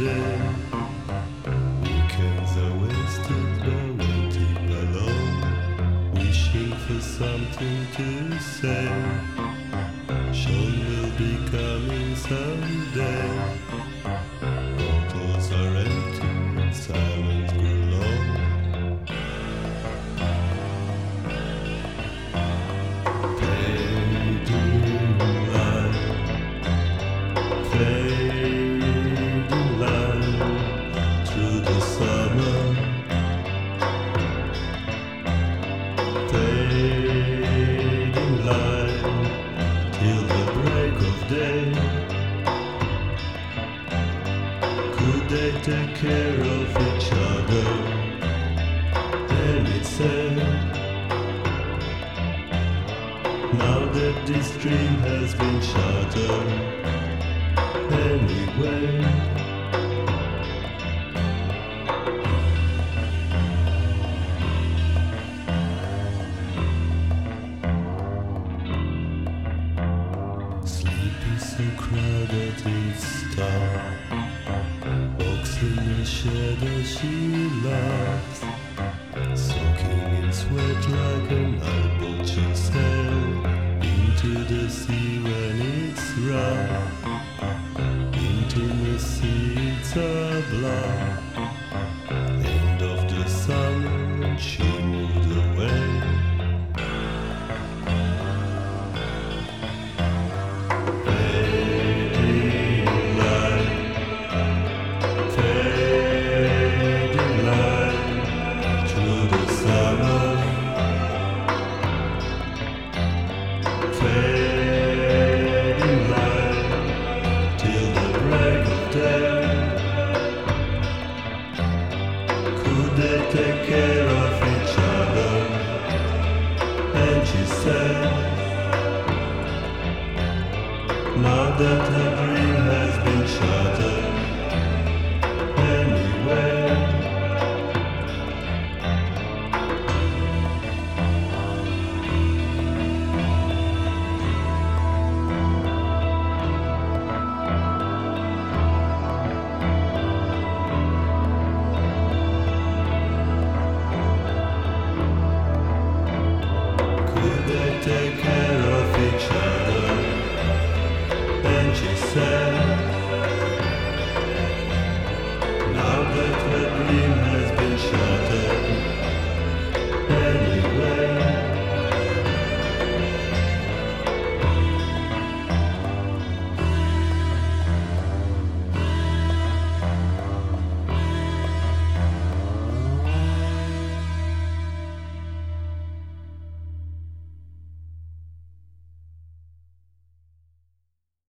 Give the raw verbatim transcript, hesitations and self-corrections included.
day. Weekends are wasted by waiting alone, wishing for something to say. Sean will be coming someday. Bottles are empty and silence grew long. Fading light, fading light through the summer. Fading light till the break of day. Could they take care of each other? Then it said, now that this dream has been shattered. Anyway, sleep is so crowded it's dark. Walks in the shadow she loves, soaking in sweat like an eyeball she'll sail into the sea when it's rough. Intimacy, it's a bluff. End of the summer and she moved away. Fading light, fading light through the summer. Fading light till the break of day. Could they take care of each other? And she said, now that her